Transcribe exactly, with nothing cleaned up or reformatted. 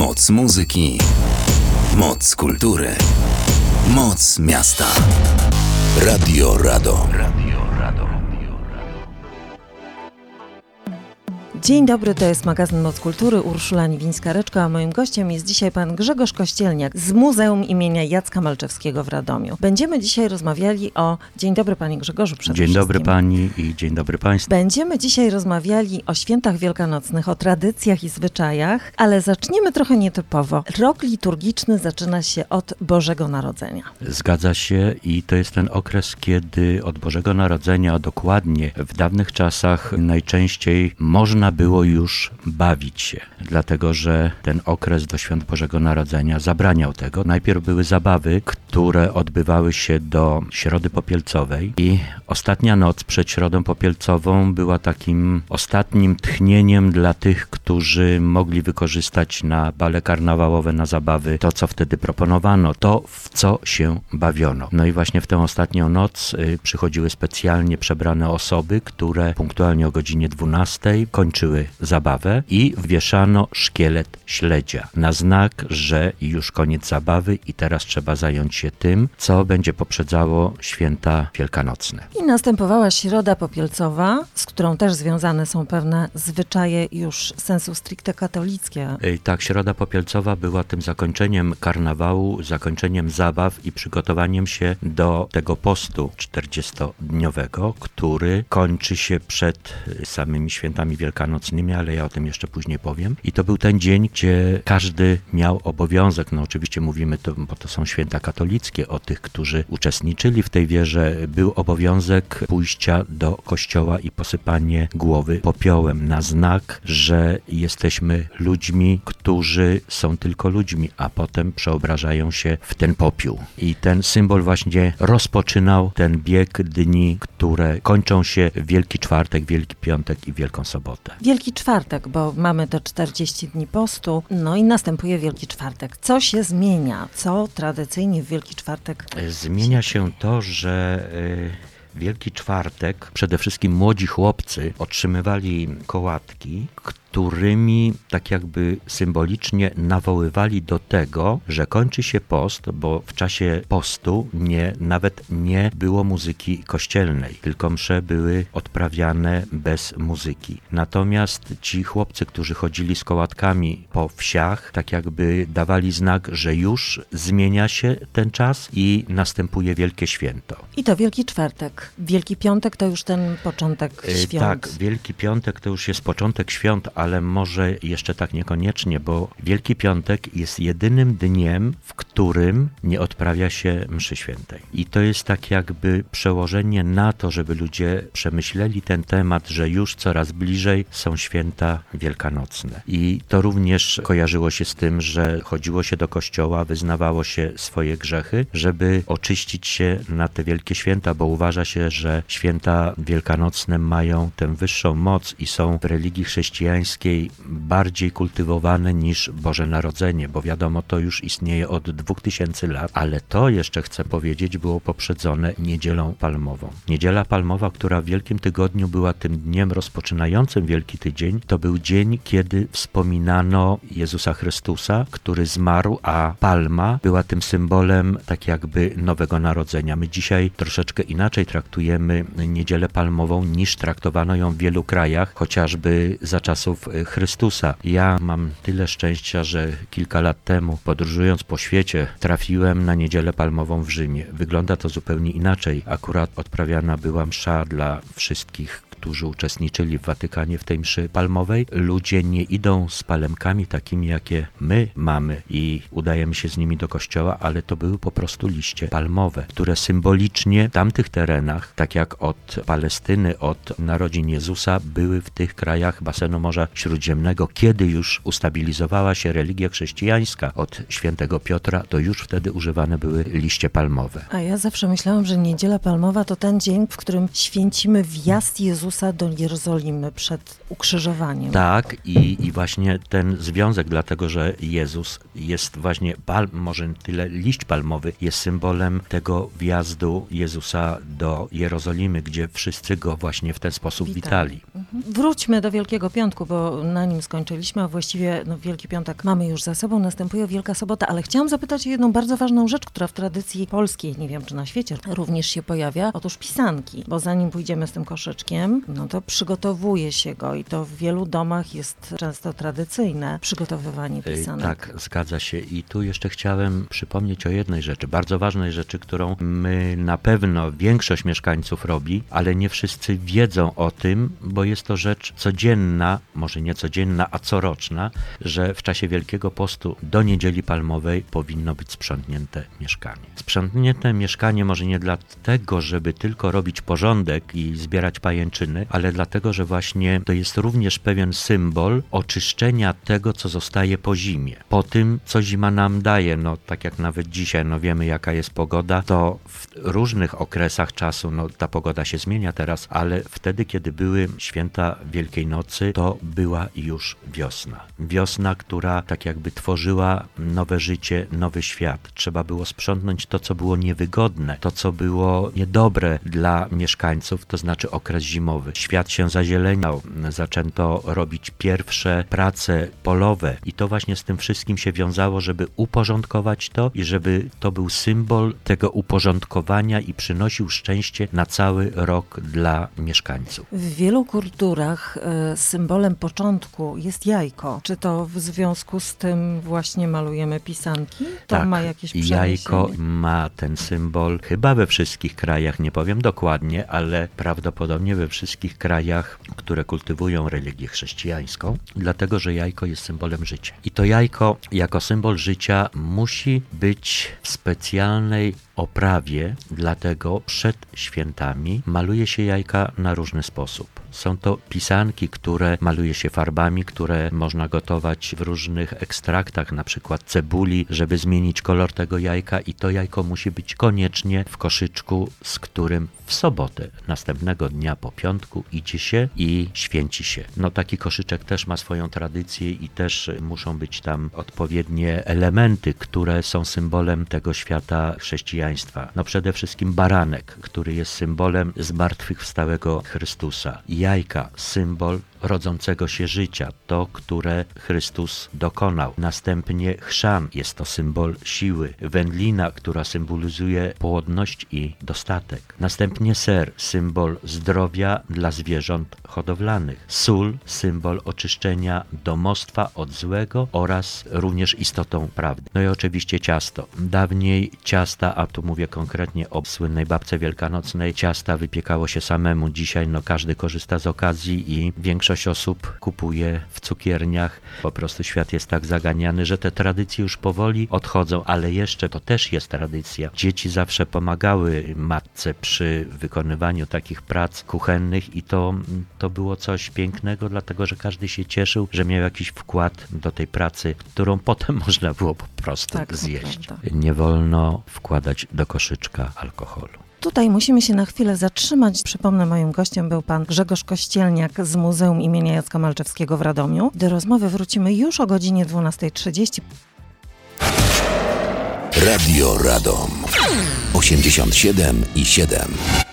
Moc muzyki, moc kultury, moc miasta. Radio Radom. Radio Radom. Dzień dobry, to jest magazyn Moc Kultury, Urszula Niwińska-Reczko, a moim gościem jest dzisiaj pan Grzegorz Kościelniak z Muzeum imienia Jacka Malczewskiego w Radomiu. Będziemy dzisiaj rozmawiali o... Dzień dobry panie Grzegorzu przede Dzień wszystkim. dobry pani i dzień dobry państwu. Będziemy dzisiaj rozmawiali o świętach wielkanocnych, o tradycjach i zwyczajach, ale zaczniemy trochę nietypowo. Rok liturgiczny zaczyna się od Bożego Narodzenia. Zgadza się i to jest ten okres, kiedy od Bożego Narodzenia, a dokładnie w dawnych czasach najczęściej można było już bawić się, dlatego że ten okres do świąt Bożego Narodzenia zabraniał tego. Najpierw były zabawy, które odbywały się do Środy Popielcowej i ostatnia noc przed Środą Popielcową była takim ostatnim tchnieniem dla tych, którzy mogli wykorzystać na bale karnawałowe, na zabawy to, co wtedy proponowano, to, w co się bawiono. No i właśnie w tę ostatnią noc y, przychodziły specjalnie przebrane osoby, które punktualnie o godzinie dwunastej kończyły zabawę i wieszano szkielet śledzia na znak, że już koniec zabawy i teraz trzeba zająć się tym, co będzie poprzedzało święta wielkanocne. I następowała Środa Popielcowa, z którą też związane są pewne zwyczaje już sensu stricte katolickie. Y, tak, Środa Popielcowa była tym zakończeniem karnawału, zakończeniem zabaw i przygotowaniem się do tego postu czterdziestodniowego, który kończy się przed samymi świętami wielkanocnymi, ale ja o tym jeszcze później powiem. I to był ten dzień, gdzie każdy miał obowiązek, no oczywiście mówimy to, bo to są święta katolickie, o tych, którzy uczestniczyli w tej wierze, był obowiązek pójścia do kościoła i posypanie głowy popiołem na znak, że jesteśmy ludźmi, którzy są tylko ludźmi, a potem przeobrażają się w ten popiół. I ten symbol właśnie rozpoczynał ten bieg dni, które kończą się w Wielki Czwartek, Wielki Piątek i Wielką Sobotę. Wielki Czwartek, bo mamy te czterdzieści dni postu, no i następuje Wielki Czwartek. Co się zmienia? Co tradycyjnie w Wielki Czwartek? Zmienia się to, że y, Wielki Czwartek przede wszystkim młodzi chłopcy otrzymywali kołatki, którymi tak jakby symbolicznie nawoływali do tego, że kończy się post, bo w czasie postu nie, nawet nie było muzyki kościelnej, tylko msze były odprawiane bez muzyki. Natomiast ci chłopcy, którzy chodzili z kołatkami po wsiach, tak jakby dawali znak, że już zmienia się ten czas i następuje Wielkie Święto. I to Wielki Czwartek. Wielki Piątek to już ten początek świąt. Yy, tak, Wielki Piątek to już jest początek świąt, ale może jeszcze tak niekoniecznie, bo Wielki Piątek jest jedynym dniem, w którym nie odprawia się mszy świętej. I to jest tak jakby przełożenie na to, żeby ludzie przemyśleli ten temat, że już coraz bliżej są święta wielkanocne. I to również kojarzyło się z tym, że chodziło się do kościoła, wyznawało się swoje grzechy, żeby oczyścić się na te wielkie święta, bo uważa się, że święta wielkanocne mają tę wyższą moc i są w religii chrześcijańskiej bardziej kultywowane niż Boże Narodzenie, bo wiadomo, to już istnieje od dwóch tysięcy lat, ale to jeszcze chcę powiedzieć, było poprzedzone Niedzielą Palmową. Niedziela Palmowa, która w Wielkim Tygodniu była tym dniem rozpoczynającym Wielki Tydzień, to był dzień, kiedy wspominano Jezusa Chrystusa, który zmarł, a palma była tym symbolem tak jakby Nowego Narodzenia. My dzisiaj troszeczkę inaczej traktujemy Niedzielę Palmową niż traktowano ją w wielu krajach, chociażby za czasów Chrystusa. Ja mam tyle szczęścia, że kilka lat temu, podróżując po świecie, trafiłem na Niedzielę Palmową w Rzymie. Wygląda to zupełnie inaczej. Akurat odprawiana była msza dla wszystkich, którzy uczestniczyli w Watykanie w tej mszy palmowej. Ludzie nie idą z palemkami takimi, jakie my mamy i udajemy się z nimi do kościoła, ale to były po prostu liście palmowe, które symbolicznie w tamtych terenach, tak jak od Palestyny, od narodzin Jezusa, były w tych krajach basenu Morza Śródziemnego. Kiedy już ustabilizowała się religia chrześcijańska od świętego Piotra, to już wtedy używane były liście palmowe. A ja zawsze myślałam, że Niedziela Palmowa to ten dzień, w którym święcimy wjazd Jezusa Jezusa do Jerozolimy przed ukrzyżowaniem. Tak, i, i właśnie ten związek, dlatego że Jezus jest właśnie, palm, może tyle liść palmowy, jest symbolem tego wjazdu Jezusa do Jerozolimy, gdzie wszyscy go właśnie w ten sposób witali. witali. Mhm. Wróćmy do Wielkiego Piątku, bo na nim skończyliśmy, a właściwie no, Wielki Piątek mamy już za sobą, następuje Wielka Sobota, ale chciałam zapytać o jedną bardzo ważną rzecz, która w tradycji polskiej, nie wiem czy na świecie, również się pojawia, otóż pisanki, bo zanim pójdziemy z tym koszyczkiem, no to przygotowuje się go i to w wielu domach jest często tradycyjne przygotowywanie pisanek. Tak, zgadza się. I tu jeszcze chciałem przypomnieć o jednej rzeczy, bardzo ważnej rzeczy, którą my na pewno większość mieszkańców robi, ale nie wszyscy wiedzą o tym, bo jest to rzecz codzienna, może nie codzienna, a coroczna, że w czasie Wielkiego Postu do Niedzieli Palmowej powinno być sprzątnięte mieszkanie. Sprzątnięte mieszkanie może nie dlatego, żeby tylko robić porządek i zbierać pajęczyny, ale dlatego, że właśnie to jest również pewien symbol oczyszczenia tego, co zostaje po zimie. Po tym, co zima nam daje, no tak jak nawet dzisiaj, no wiemy jaka jest pogoda, to w różnych okresach czasu, no ta pogoda się zmienia teraz, ale wtedy, kiedy były święta Wielkiej Nocy, to była już wiosna. Wiosna, która tak jakby tworzyła nowe życie, nowy świat. Trzeba było sprzątnąć to, co było niewygodne, to, co było niedobre dla mieszkańców, to znaczy okres zimowy. Świat się zazieleniał, zaczęto robić pierwsze prace polowe i to właśnie z tym wszystkim się wiązało, żeby uporządkować to i żeby to był symbol tego uporządkowania i przynosił szczęście na cały rok dla mieszkańców. W wielu kulturach y, symbolem początku jest jajko. Czy to w związku z tym właśnie malujemy pisanki? To tak, ma jakieś przeniesienie? Jajko ma ten symbol chyba we wszystkich krajach, nie powiem dokładnie, ale prawdopodobnie we wszystkich krajach, które kultywują religię chrześcijańską, dlatego, że jajko jest symbolem życia. I to jajko jako symbol życia musi być w specjalnej oprawie, dlatego przed świętami maluje się jajka na różny sposób. Są to pisanki, które maluje się farbami, które można gotować w różnych ekstraktach, na przykład cebuli, żeby zmienić kolor tego jajka i to jajko musi być koniecznie w koszyczku, z którym w sobotę następnego dnia po piątku idzie się i święci się. No taki koszyczek też ma swoją tradycję i też muszą być tam odpowiednie elementy, które są symbolem tego świata chrześcijaństwa. No przede wszystkim baranek, który jest symbolem zmartwychwstałego Chrystusa. Jajka, symbol rodzącego się życia, to, które Chrystus dokonał. Następnie chrzan, jest to symbol siły. Wędlina, która symbolizuje płodność i dostatek. Następnie ser, symbol zdrowia dla zwierząt hodowlanych. Sól, symbol oczyszczenia domostwa od złego oraz również istotą prawdy. No i oczywiście ciasto. Dawniej ciasta, a tu mówię konkretnie o słynnej babce wielkanocnej, ciasta wypiekało się samemu. Dzisiaj no każdy korzysta z okazji i większość Większość osób kupuje w cukierniach. Po prostu świat jest tak zaganiany, że te tradycje już powoli odchodzą, ale jeszcze to też jest tradycja. Dzieci zawsze pomagały matce przy wykonywaniu takich prac kuchennych i to, to było coś pięknego, dlatego że każdy się cieszył, że miał jakiś wkład do tej pracy, którą potem można było po prostu tak, zjeść. Nie wolno wkładać do koszyczka alkoholu. Tutaj musimy się na chwilę zatrzymać. Przypomnę, moim gościem był pan Grzegorz Kościelniak z Muzeum imienia Jacka Malczewskiego w Radomiu. Do rozmowy wrócimy już o godzinie dwunasta trzydzieści. Radio Radom osiemdziesiąt siedem i siedem.